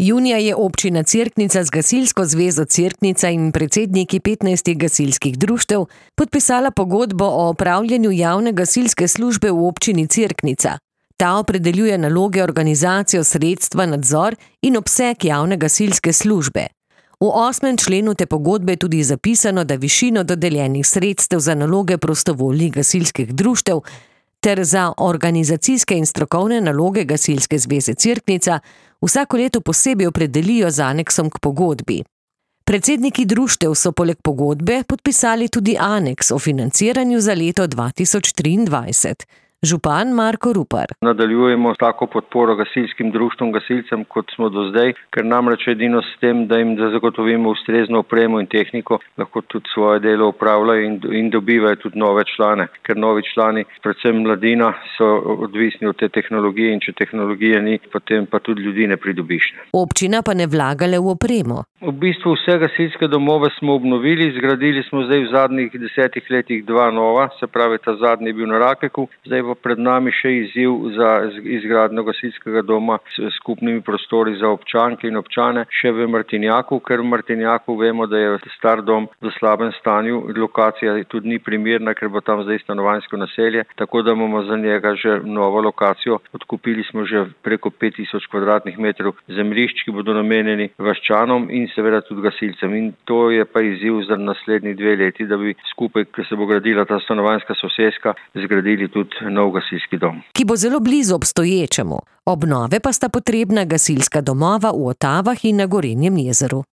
Junija je občina Cerknica z Gasilsko zvezo Cerknica in predsedniki 15 gasilskih društev podpisala pogodbo o opravljanju javne gasilske službe v občini Cerknica. Ta opredeljuje naloge, organizacijo, sredstva, nadzor in obseg javne gasilske službe. V 8. členu te pogodbe je tudi zapisano, da višino dodeljenih sredstev za naloge prostovoljnih gasilskih društev ter za organizacijske in strokovne naloge Gasilske zveze Cerknica vsako leto posebej opredelijo z aneksom k pogodbi. Predsedniki društev so poleg pogodbe podpisali tudi aneks o financiranju za leto 2023. Župan Marko Rupar. Nadaljujemo tako podporo gasilskim društvom, gasilcem, kot smo do zdaj, ker namreč edino s tem, da jim zagotovimo ustrezno opremo in tehniko, lahko tudi svoje delo opravljajo in dobivajo tudi nove člane. Ker novi člani, predvsem mladina, so odvisni od te tehnologije in če tehnologije ni, potem pa tudi ljudi ne pridobiš. Občina pa ne vlagale v opremo. V bistvu vse gasilske domove smo obnovili, zgradili smo zdaj v zadnjih 10 letih 2 nova, se pravi ta zadnji je bil na Rakeku, zdaj pa pred nami še izziv za izgradnjo gasilskega doma s skupnimi prostori za občanke in občane še v Martinjaku, ker v Martinjaku vemo, da je star dom v slabem stanju, lokacija tudi ni primerna, ker bo tam zdaj stanovanjsko naselje, tako da bomo za njega že novo lokacijo. Odkupili smo že preko 5000 kvadratnih metrov zemljišč, ki bodo namenjeni vaščanom in seveda tudi gasilcem. In to je pa izziv za naslednji 2 leti, da bi skupaj, ko se bo gradila ta stanovanjska soseska, zgradili tudi nov gasilski dom, ki bo zelo blizu obstoječemu. Obnove pa sta potrebna gasilska domova v Otavah in na Gorenjem jezeru.